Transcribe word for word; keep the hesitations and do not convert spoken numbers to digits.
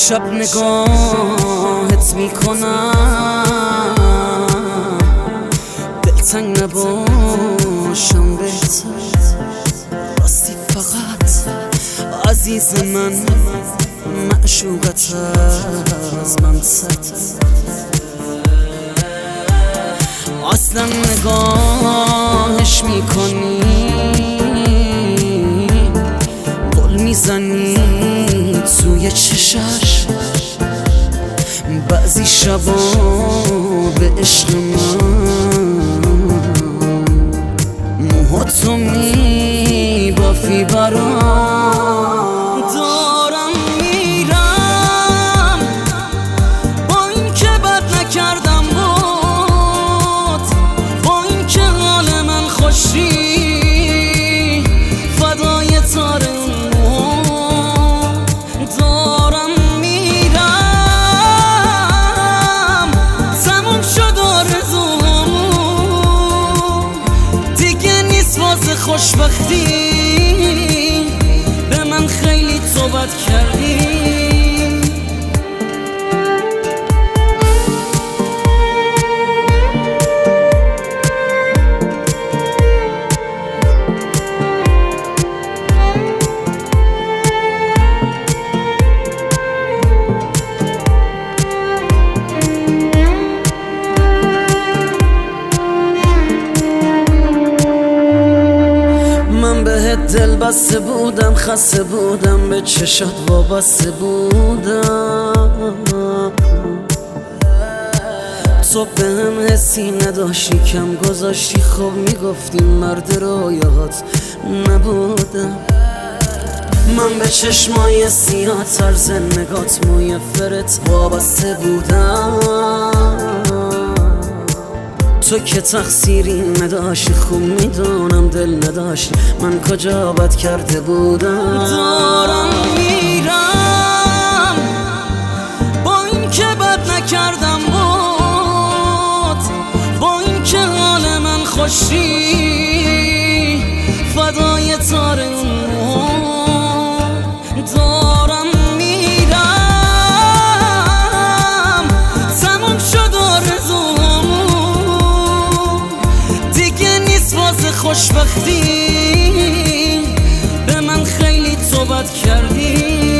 شب نگاهت میکنم دلتنگ نباشم بهتر راستی فقط عزیز من معشوقت از من سرتر اصلا نگاهش میکنی گل میزنی توی چشش بعضی شبا به عشق من موهاتو میبافی برام دارم میرم با این که بد نکردم بود با این که حال من خوشی فدای تار خوشبختی به من خیلی توبت کردی دل بسته بودم خسته بودم به چشات وابسته بودم تو به هم حسی نداشتی کم گذاشتی خب میگفتی مرد رویات نبودم من به چشمای سیاه طرز نگات موی فرت وابسته بودم تو که تقصیری نداشتی خوب میدونم دل نداشتی من کجا بد کرده بودم دارم میرم با این که بد نکردم بود با این که حال من خوشی فدای تار دارم میرم تموم شد خوشبختی به من خیلی توبت کردی